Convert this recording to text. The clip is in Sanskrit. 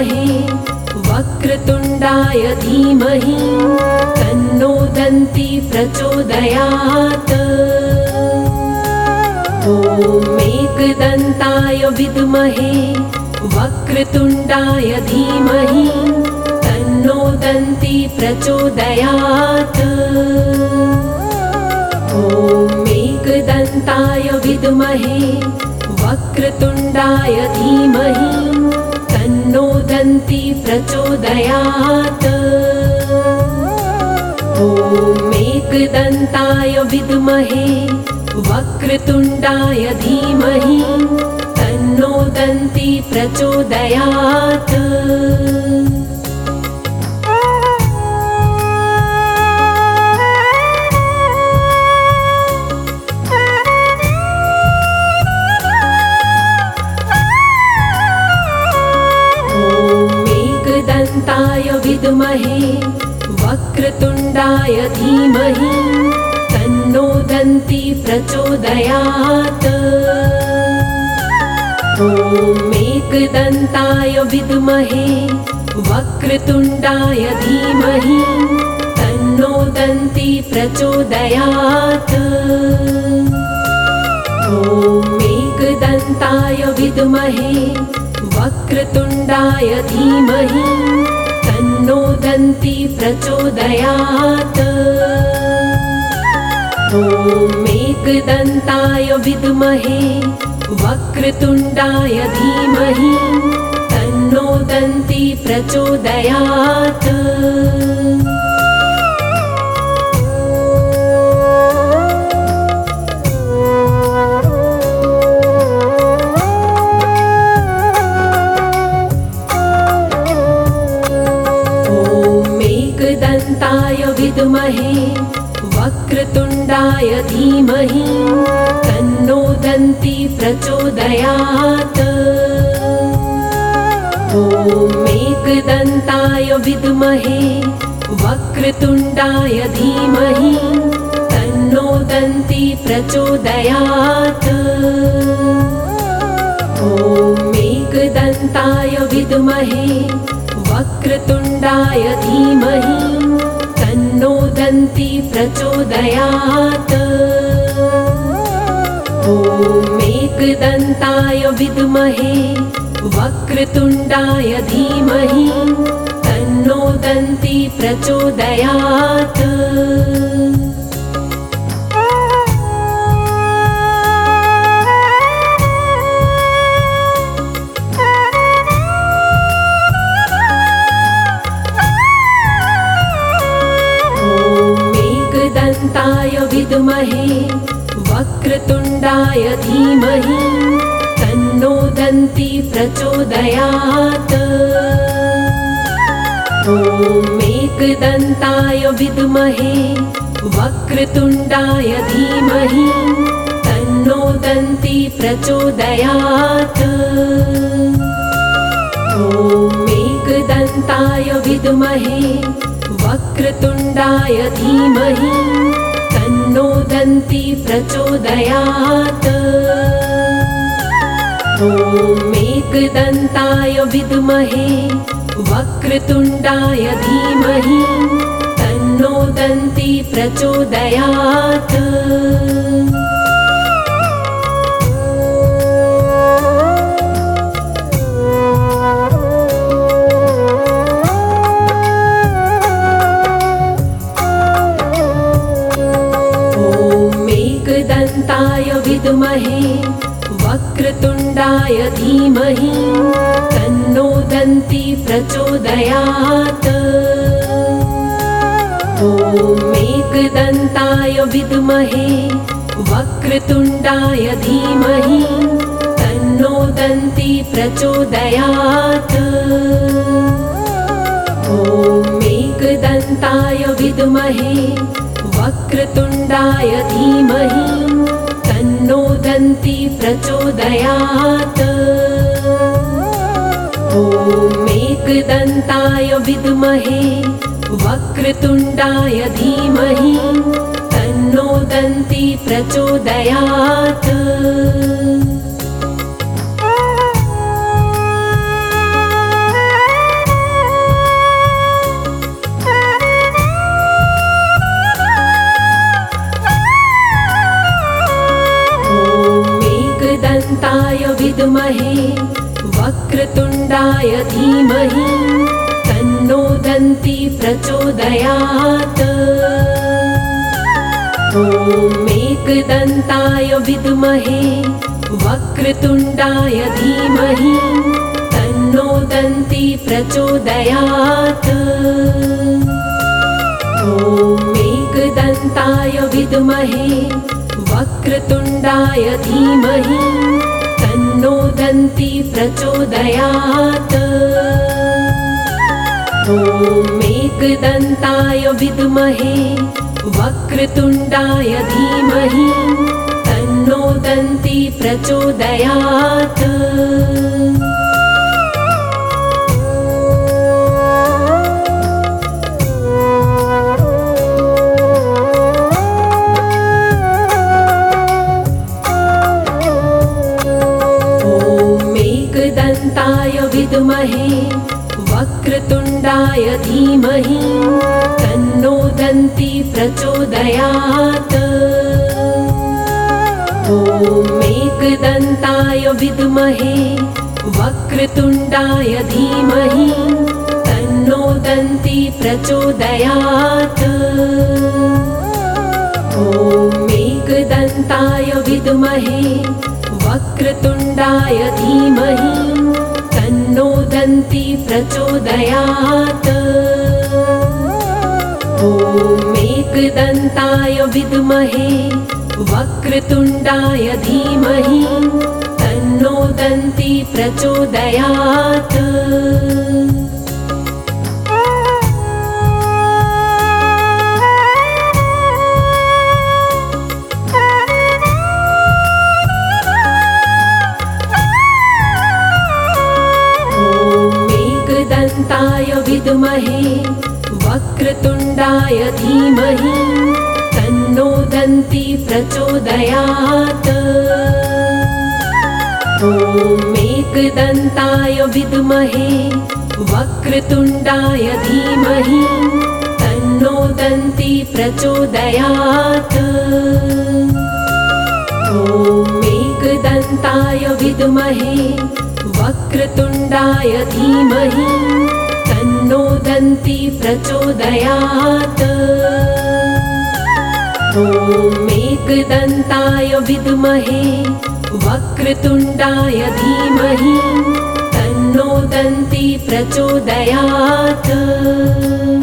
विद्महे वक्रतुण्डाय धीमहि तन्नो दन्ती प्रचोदयात्। ॐ एकदन्ताय विद्महे वक्रतुण्डाय धीमहि तन्नो दन्ती प्रचोदयात्। ॐ एकदन्ताय विद्महे वक्रतुण्डाय धीमहि तन्नो दन्ती प्रचोदयात्। ॐ एकदन्ताय विद्महे वक्रतुण्डाय धीमहि तन्नो दन्ती प्रचोदयात्। एकदन्ताय विद्महे वक्रतुण्डाय धीमहि तन्नो दन्ती प्रचोदयात्। ॐ एकदन्ताय विद्महे वक्रतुण्डाय धीमहि तन्नो दन्ती प्रचोदयात्। ॐ एकदन्ताय विद्महे वक्रतुण्डाय धीमहि तन्नो दन्ती प्रचोदयात्। ॐ एकदन्ताय विद्महे वक्रतुण्डाय धीमहि तन्नो दन्ती प्रचोदयात्। एकदन्ताय विद्महे वक्रतुण्डाय धीमहि तन्नो दन्ती प्रचोदयात्। ॐ एकदन्ताय विद्महे वक्रतुण्डाय धीमहि तन्नो दन्ती प्रचोदयात्। ॐ एकदन्ताय विद्महे वक्रतुण्डाय धीमहि तन्नो दन्ती प्रचोदयात्। ॐ एकदन्ताय विद्महे वक्रतुण्डाय धीमहि तन्नो दन्ती प्रचोदयात्। एकदन्ताय विद्महे वक्रतुण्डाय धीमहि तन्नो दन्ती प्रचोदयात्। ॐ एकदन्ताय विद्महे वक्रतुण्डाय धीमहि तन्नो दन्ती प्रचोदयात्। ॐ एकदन्ताय विद्महे वक्रतुण्डाय धीमहि तन्नो दन्ती प्रचोदयात्। ॐ एकदन्ताय विद्महे वक्रतुण्डाय धीमहि तन्नो दन्ती प्रचोदयात्। एकदन्ताय विद्महे वक्रतुण्डाय धीमहि तन्नो दन्ती प्रचोदयात्। ॐ एकदन्ताय विद्महे वक्रतुण्डाय धीमहि तन्नो दन्ती प्रचोदयात्। ॐ एकदन्ताय विद्महे वक्रतुण्डाय धीमहि तन्नो दन्ती प्रचोदयात्। ॐ एकदन्ताय विद्महे वक्रतुण्डाय धीमहि तन्नो दन्ती प्रचोदयात्। विद्महे वक्रतुण्डाय धीमहि तन्नो दन्ती प्रचोदयात्। ॐ एकदन्ताय विद्महे वक्रतुण्डाय धीमहि तन्नो दन्ती प्रचोदयात्। ॐ एकदन्ताय विद्महे वक्रतुण्डाय धीमहि तन्नो दन्ती प्रचोदयात्। ॐ एकदन्ताय विद्महे वक्रतुण्डाय धीमहि तन्नो दन्ती प्रचोदयात्। एकदन्ताय विद्महे वक्रतुण्डाय धीमहि तन्नो दन्ती प्रचोदयात्। ॐ एकदन्ताय विद्महे वक्रतुण्डाय धीमहि तन्नो दन्ती प्रचोदयात्। ॐ एकदन्ताय विद्महे वक्रतुण्डाय धीमहि तन्नो दन्ती प्रचोदयात्। ॐ एकदन्ताय विद्महे वक्रतुण्डाय धीमहि तन्नो दन्ती प्रचोदयात्। एकदन्ताय विद्महे वक्रतुण्डाय धीमहि तन्नो दन्ती प्रचोदयात्। ॐ एकदन्ताय विद्महे वक्रतुण्डाय धीमहि तन्नो दन्ती प्रचोदयात्। ॐ एकदन्ताय विद्महे वक्रतुण्डाय धीमहि तन्नो दन्ती प्रचोदयात्। ॐ एकदन्ताय विद्महे वक्रतुण्डाय धीमहि तन्नो दन्ती प्रचोदयात्।